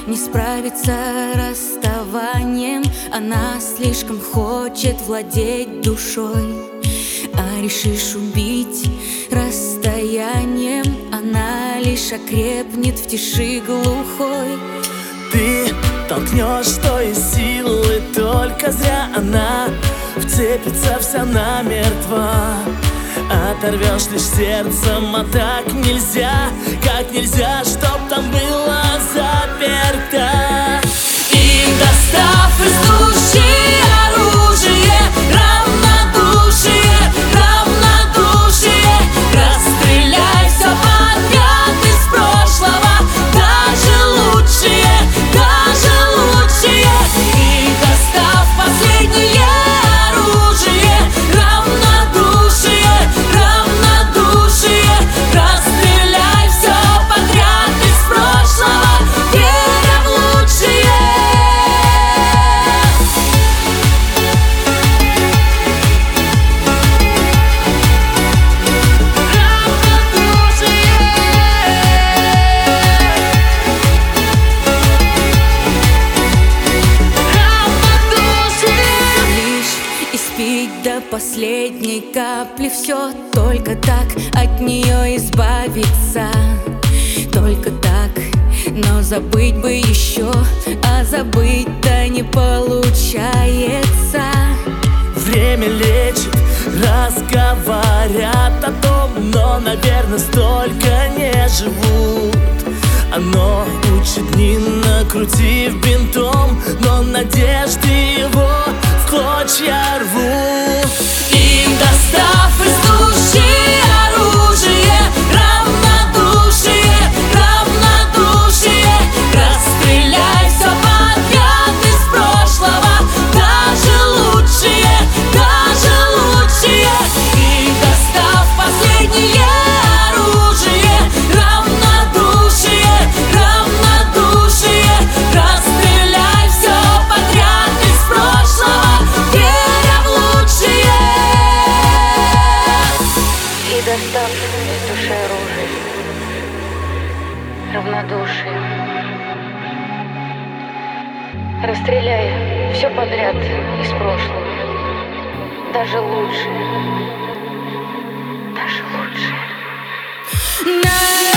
не справится расставанием. Она слишком хочет владеть душой, а решишь убить расстоянием, она лишь окрепнет в тиши глухой. Ты толкнешь, что из силы, только зря она вцепится вся намертво. Оторвешь лишь сердцем, а так нельзя, как нельзя, чтоб там было заперто. И достав из души оружие, равнодушие, равнодушие, расстреляй все подряд из прошлого, даже лучшее, даже лучшее. И достав последнее оружие, равнодушие, равнодушие, расстреляй все подряд из прошлого, веря в лучшее. До последней капли все только так от нее избавиться, только так. Но забыть бы еще, а забыть-то не получается. Время лечит, раз говорят о том, но, наверное, столько не живут. Оно учит дни, накрутив бинтом, но надежды его в клочья рвут. И достав из души оружие, равнодушие, равнодушие, расстреляй все подряд из прошлого, даже лучшее, даже лучшее. И достав последнее оружие, равнодушие, равнодушие, расстреляй все подряд из прошлого, веря в лучшее. И достав из души оружие, равнодушие, расстреляй все подряд из прошлого, даже лучшее, даже лучшее.